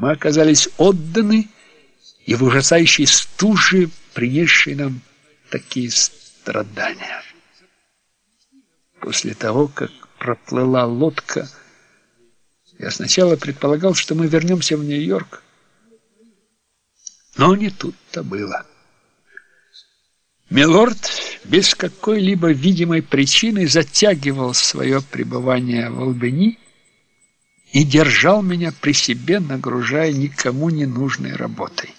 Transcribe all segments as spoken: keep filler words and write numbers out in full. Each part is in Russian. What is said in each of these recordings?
Мы оказались отданы и в ужасающей стуже, принесшей нам такие страдания. После того, как проплыла лодка, я сначала предполагал, что мы вернемся в Нью-Йорк, но не тут-то было. Милорд без какой-либо видимой причины затягивал свое пребывание в Албани и держал меня при себе, нагружая никому не нужной работой.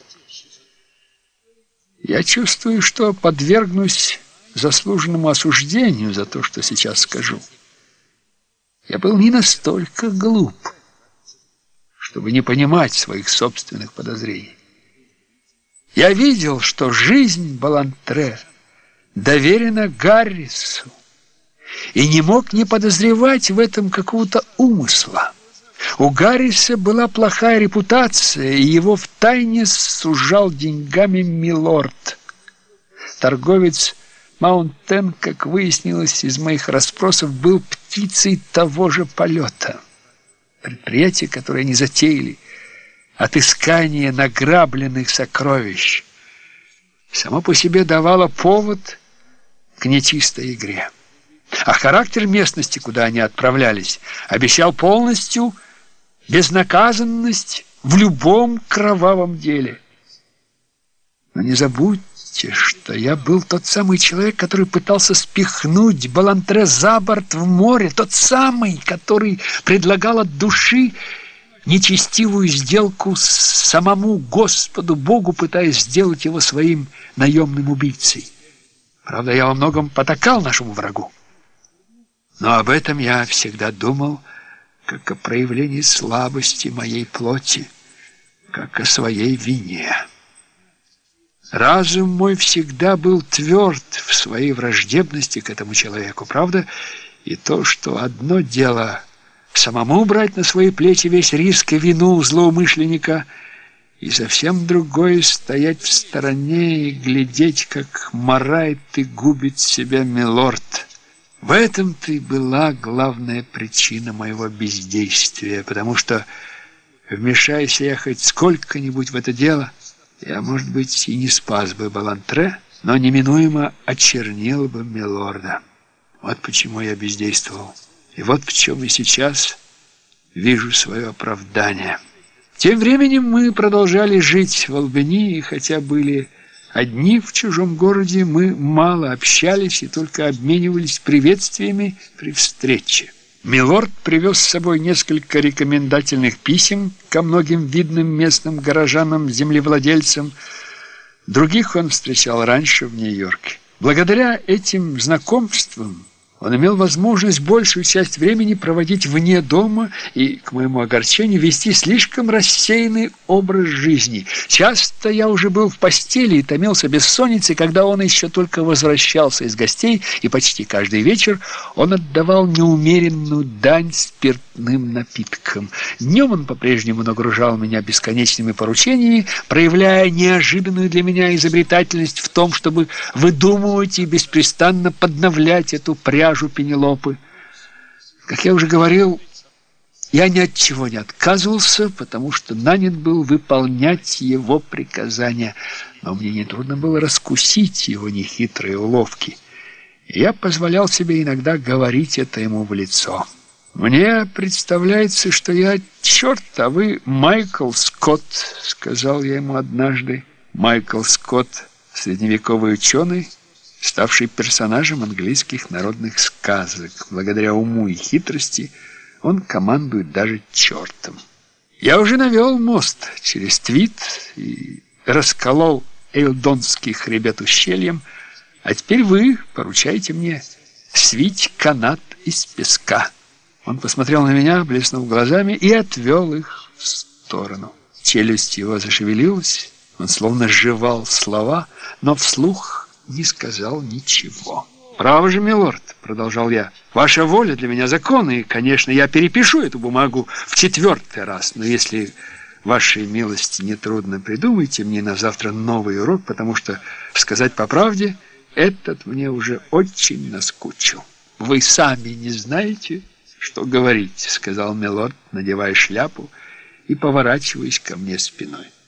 Я чувствую, что подвергнусь заслуженному осуждению за то, что сейчас скажу. Я был не настолько глуп, чтобы не понимать своих собственных подозрений. Я видел, что жизнь Баллантре доверена Гаррису, и не мог не подозревать в этом какого-то умысла. У Гарриса была плохая репутация, и его втайне сужал деньгами милорд. Торговец Маунтен, как выяснилось из моих расспросов, был птицей того же полета. Предприятие, которое они затеяли, отыскание награбленных сокровищ, само по себе давало повод к нечистой игре. А характер местности, куда они отправлялись, обещал полностью безнаказанность в любом кровавом деле. Но не забудьте, что я был тот самый человек, который пытался спихнуть Баллантре за борт в море, тот самый, который предлагал от души нечестивую сделку с самому Господу Богу, пытаясь сделать его своим наемным убийцей. Правда, я во многом потакал нашему врагу, но об этом я всегда думал как о проявлении слабости моей плоти, как о своей вине. Разум мой всегда был тверд в своей враждебности к этому человеку, правда, и то, что одно дело самому брать на свои плечи весь риск и вину злоумышленника, и совсем другое стоять в стороне и глядеть, как марает и губит себя милорд. В этом-то и была главная причина моего бездействия, потому что, вмешаясь я хоть сколько-нибудь в это дело, я, может быть, и не спас бы Баллантре, но неминуемо очернил бы милорда. Вот почему я бездействовал. И вот в чем и сейчас вижу свое оправдание. Тем временем мы продолжали жить в Албани, и хотя были одни в чужом городе, мы мало общались и только обменивались приветствиями при встрече. Милорд привез с собой несколько рекомендательных писем ко многим видным местным горожанам-землевладельцам. Других он встречал раньше в Нью-Йорке. Благодаря этим знакомствам он имел возможность большую часть времени проводить вне дома и, к моему огорчению, вести слишком рассеянный образ жизни. Часто я уже был в постели и томился бессонницей, когда он еще только возвращался из гостей, и почти каждый вечер он отдавал неумеренную дань спиртным напиткам. Днем он по-прежнему нагружал меня бесконечными поручениями, проявляя неожиданную для меня изобретательность в том, чтобы выдумывать и беспрестанно подновлять эту пряжу Пенелопы. Как я уже говорил, я ни от чего не отказывался, потому что нанят был выполнять его приказания, но мне нетрудно было раскусить его нехитрые уловки. И я позволял себе иногда говорить это ему в лицо. «Мне представляется, что я черт, а вы Майкл Скотт», — сказал я ему однажды. Майкл Скотт, средневековый ученый, ставший персонажем английских народных сказок. Благодаря уму и хитрости он командует даже чертом. Я уже навел мост через Твит и расколол Эйлдонский хребет ущельем, а теперь вы поручаете мне свить канат из песка. Он посмотрел на меня, блеснув глазами, и отвел их в сторону. Челюсть его зашевелилась, он словно жевал слова, но вслух не сказал ничего. «Право же, милорд», — продолжал я, — «ваша воля для меня закон, и, конечно, я перепишу эту бумагу в четвертый раз, но если вашей милости нетрудно, придумайте мне на завтра новый урок, потому что, сказать по правде, этот мне уже очень наскучил». «Вы сами не знаете, что говорить», — сказал милорд, надевая шляпу и поворачиваясь ко мне спиной.